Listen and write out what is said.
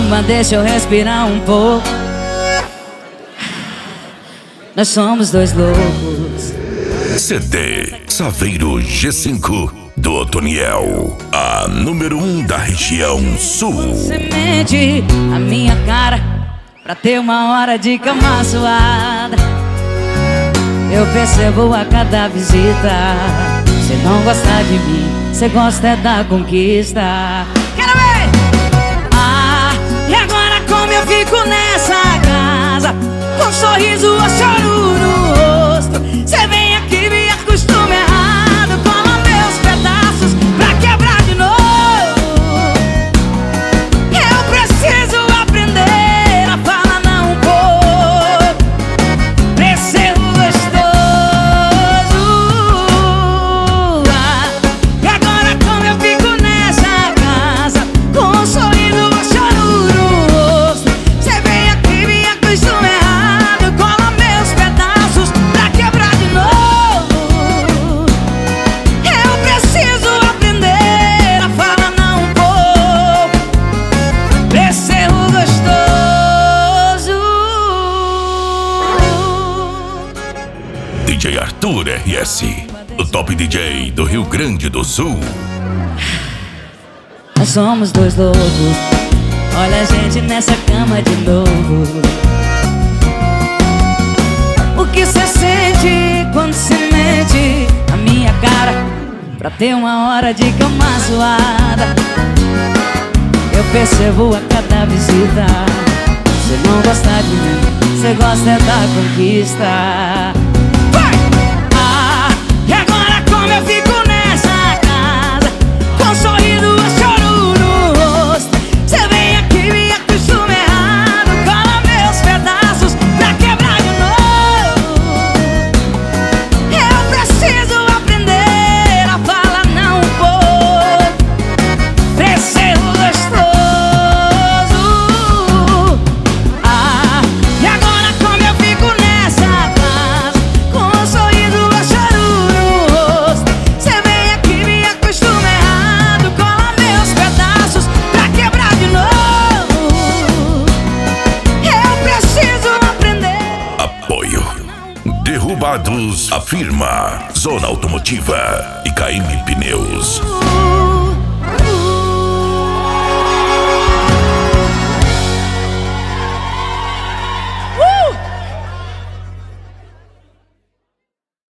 Mas deixa eu respirar um pouco. Nós somos dois loucos. CD Saveiro G5 do Otoniel, a número 1 da região sul. Você mente a minha cara pra ter uma hora de cama suada. Eu percebo a cada visita. Você não gosta de mim, você gosta é da conquista. Quero ver! Ah, e agora como eu fico nessa casa, com um sorriso ou choro no rosto. Você vem aqui, me acostuma errado, cola meus pedaços pra quebrar de novo. Eu preciso aprender a falar não um pouco, pra ser gostoso. Ah, e agora como eu fico nessa casa, com um sorriso ou choro no rosto. Você vem aqui, me acostuma errado, cola meus pedaços pra quebrar de novo. Eu preciso aprender a falar não um pouco, pra ser gostoso. DJ Arthur RS, o top DJ do Rio Grande do Sul. Nós somos dois loucos, olha a gente nessa cama de novo. O que cê sente quando cê mente a minha cara pra ter uma hora de cama suada? Eu percebo a cada visita. Cê não gosta de mim, cê gosta é da conquista. Ah, e agora como eu fico nessa casa, com um sorriso ou choro no rosto. Cê vem aqui, me acostuma errado, cola meus pedaços pra quebrar de novo. Eu preciso aprender a falar não um pouco, pra ser gostoso. Ah, e agora como eu fico nessa casa, com um sorriso ou choro no rosto. Cê vem aqui, me acostuma errado, cola meus pedaços pra quebrar de novo. Eu preciso aprender. Apoio Derrubados, Afirma, Zona Automotiva e KM Pneus.